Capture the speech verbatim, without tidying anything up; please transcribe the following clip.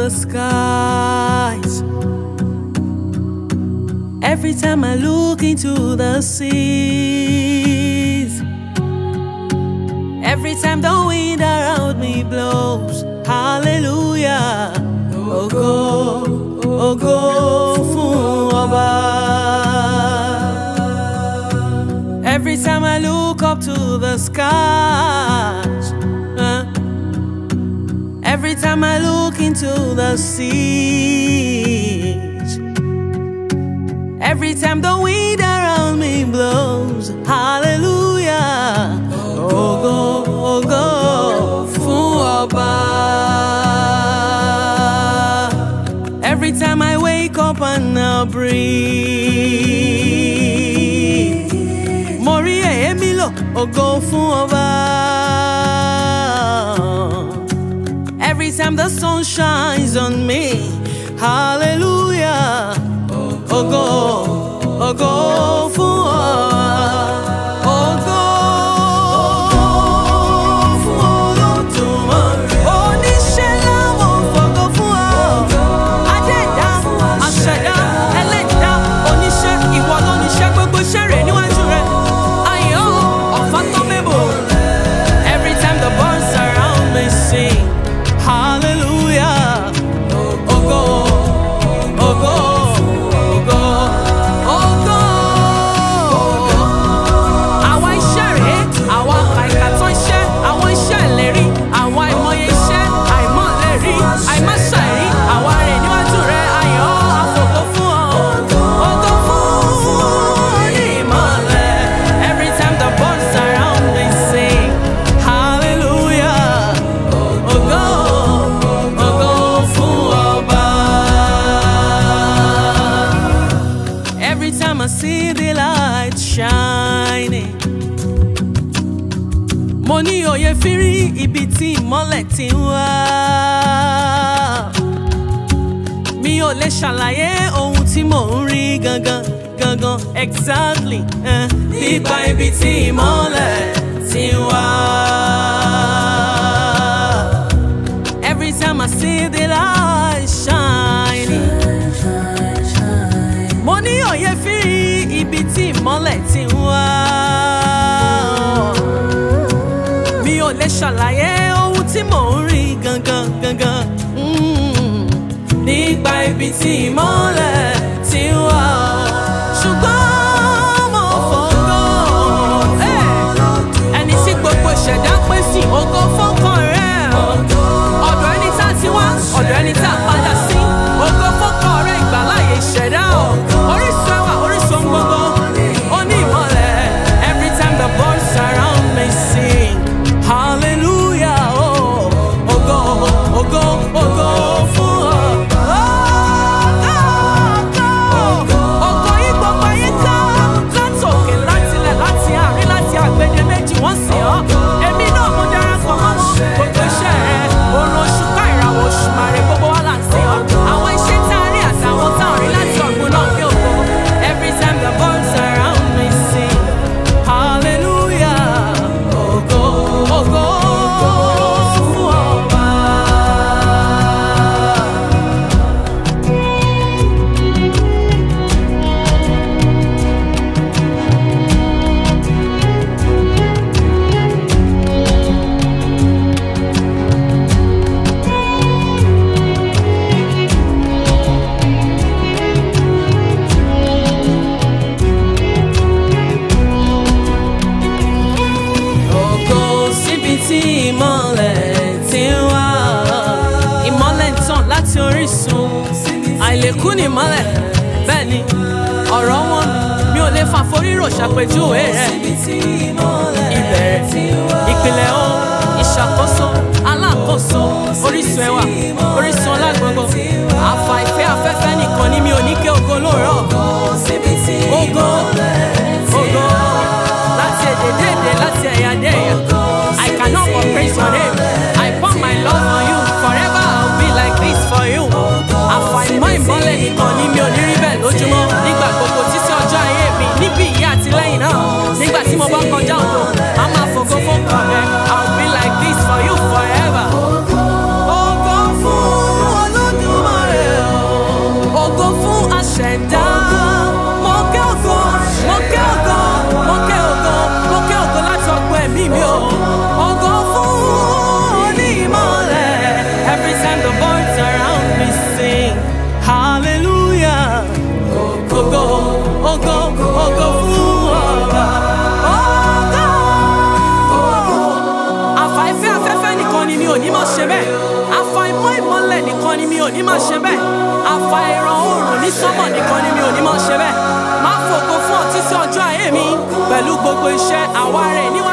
the skies. Every time I look into the seas, every time the wind around me blows, hallelujah. Ògo, ògo fún Ọba. Every time I look up to the skies, uh, every time I look into the seas, every time the wind around me blows, hallelujah. Ògo, ògo fún Ọba. Every time I wake up and I breathe, mo rí èémí lò, ògo fún Ọba. Every time the sun shines on me, hallelujah. Ògo, ògo fún Ọba. Ògo fún Olódùmarè. Oníṣẹ́ ńlá mo fògo fún ọ. Adẹ́ẹ̀dá, aṣẹ̀dá, ẹlẹ́dàá, oníṣẹ́, ìwọ lóníṣẹ́, gbogbo iṣẹ́ rẹ̀ níwájú rẹ̀. Ayọ̀ ọ̀fà tó mébò. Every time the birds around me sing, hallelujah. Ògo, ògo. I see the light shining. Mo ní òye fírí ibi tí ìmọ́lẹ̀ ti ń wá. Mi ò lè ṣàlàyé ohun tí mò ń rí gangan gangan exactly. Eh, nípa ibi tí ìmọ́lẹ̀ ti ń wá. Every time I see the light shining, mo ní òye fírí ibi tí ìmọ́lẹ̀ ti ń wá. Mi ò lè ṣàlàyé ohun tí mò ń rí gangan gangan. Mm. Nípa ibi tí ìmọ́lẹ̀ ti ń wá. Ṣùgbọ́n mo fògo, ẹni tí gbogbo ìṣẹ̀dá pín sí, ògo fọ́kàn rẹ̀. Ọ̀dọ̀ ẹni tá ti wá, ọ̀dọ̀ ẹni tá padà sí, ògo fọ́kàn rẹ̀ ìgbàláyé ìṣẹ̀dá. Orísun ẹwà, orísun gbogbo, onímọ̀lẹ̀. Every time the birds around me sing, hallelujah. Oh, ògo, ògo, ògo fún ọ. Ògo, ògo yìí gbogbo ayé ká. Látòkè, látilẹ̀, láti àárín, láti àgbèdè méjì wọ́n sìn ọ́. Èmi náà mo darapọ̀ mọ́ wọn. Gbogbo iṣẹ́ rẹ̀, oòrùn, òṣùpá, ìràwọ̀, òṣùmàrè, gbogbo wa là ń sìn ọ́. Àwọn iṣẹ́ tá a rí àtàwọn tá a rí láti ọ̀gbun náà fi ògo. Every time the birds around me sing, hallelujah. Ògo, ògo fún Ọba. Ògo síbi tí ìmọ́lẹ̀ ti ń wá. Ìmọ́lẹ̀ ń tàn láti orísun. Àìlèkú ni ìmọ́lẹ̀. Bẹ́ẹ̀ ni ọ̀rọ̀ wọn mi ò lè fa forírò ṣàpèjúwe rẹ̀. Ìbẹ̀rẹ̀, ìpìlẹ̀ o, ìṣàkóso, alákòóso, orísun ẹwà, orísun ọlá gbogbo. Àfà ìfẹ́ afẹ́fẹ́ nìkan ni mi ò ní ké ògo lóòrọ̀. Ògo, ògo, láti èdè dé èdè, láti ẹ̀yà dé ẹ̀yà. I cannot praise your name. I pour my love on you. Forever I'll be like this for you. Àfà ìmọ̀ ìmọ́lẹ̀ nìkan ni mi ò ní rí bẹ́ẹ̀ lójúmọ́. Nígbà gbogbo títí ọjọ́ ayé mi, níbí ìyá àtìlẹ́yìn náà. Nígbà tí mo bá kọjá odò, a máa fògo fún kọ̀ọ̀rẹ́. I'll be like this for you forever. Ògo fún Olódùmarè. nìkan ni mi ò ní máa ṣe bẹ́ẹ̀. Àfà ìran oòrùn ní sánmọ̀ nìkan ni mi ò ní máa ṣe bẹ́ẹ̀. Má fògo fún ọ títí ọjọ́ ayé mi pẹ̀lú gbogbo iṣẹ́ àwa rẹ̀ ní